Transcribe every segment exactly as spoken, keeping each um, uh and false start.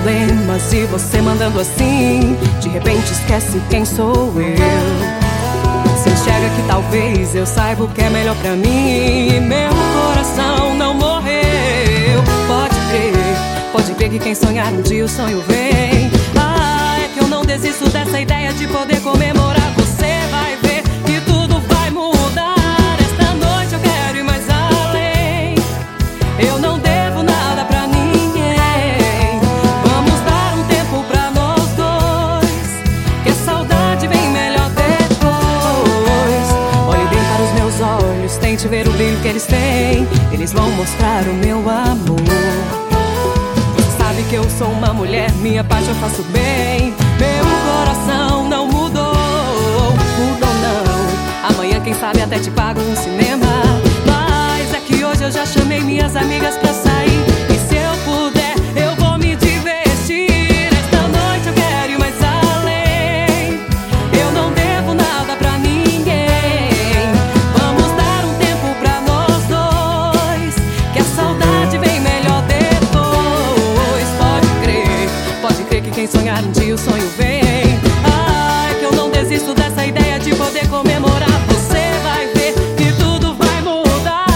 problemas e você mandando assim, de repente esquece quem sou eu. Se enxerga que talvez eu saiba o que é melhor pra mim e meu coração não morreu. Pode crer, pode crer que quem sonhar um dia o sonho vem. Ah, é que eu não desisto dessa ideia de poder comemorar. Você vai ver que tudo vai mudar. Esta noite eu quero ir mais além. Eu não devo nada pra ninguém. Vamos dar um tempo pra nós dois, que a saudade vem melhor depois. Olhe bem para os meus olhos, tente ver o brilho que eles têm. Eles vão mostrar o meu amor. Que eu sou uma mulher, minha parte eu faço bem. Meu coração não mudou, mudou não. Amanhã quem sabe até te pago um cinema. Mas é que hoje eu já chamei minhas amigas pra sair. E se eu puder, eu vou me divertir. Esta noite eu quero ir mais além. Eu não devo nada pra ninguém. Vamos dar um tempo pra nós dois, que a saudade vem melhor depois. Que quem sonhar um dia o sonho vem. Ah, é que eu não desisto dessa ideia de poder comemorar. Você vai ver que tudo vai mudar.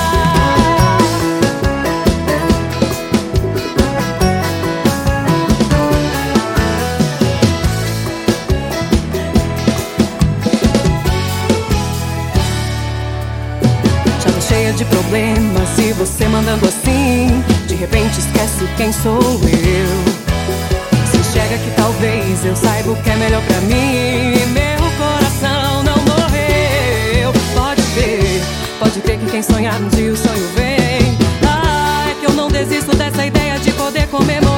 Já tô cheia de problemas e você mandando assim, de repente esquece quem sou eu. Chega que talvez eu saiba o que é melhor pra mim e meu coração não morreu. Pode ver, pode crer que quem sonhar um dia o sonho vem. Ah, é que eu não desisto dessa ideia de poder comemorar.